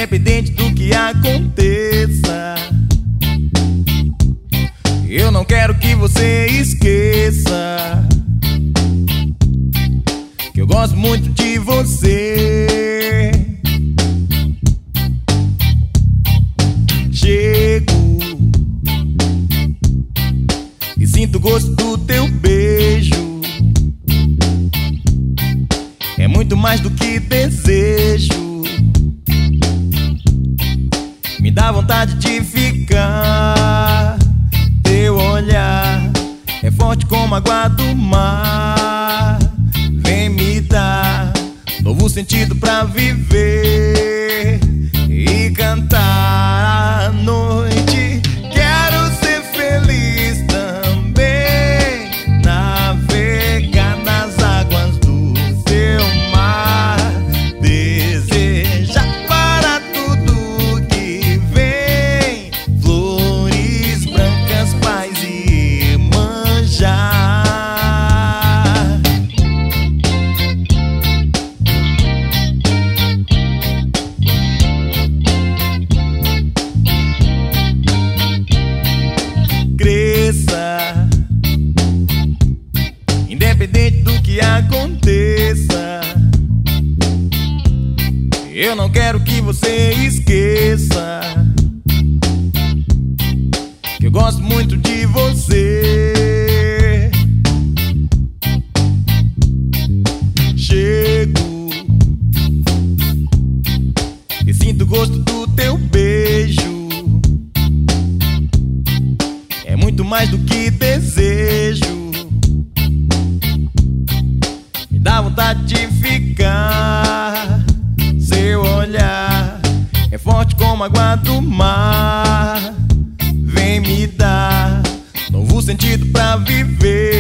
Independente do que aconteça, eu não quero que você esqueça que eu gosto muito de você. Chego e sinto o gosto do teu beijo. É muito mais do que desejo. Me dá vontade de ficar. Teu olhar é forte como a água do mar. Vem me dar novo sentido pra viver e cantar à noite. Quero ser feliz também, navegar nas águas do seu mar, desejar para tudo que vem, flores brancas, paz e manjar. Cresça, independente do que aconteça, eu não quero que você esqueça que eu gosto muito de você. Chego e sinto o gosto do teu beijo. É muito mais do que desejo. Me dá vontade de ficar. Seu olhar é forte como a água do mar. Vem me dar novo sentido pra viver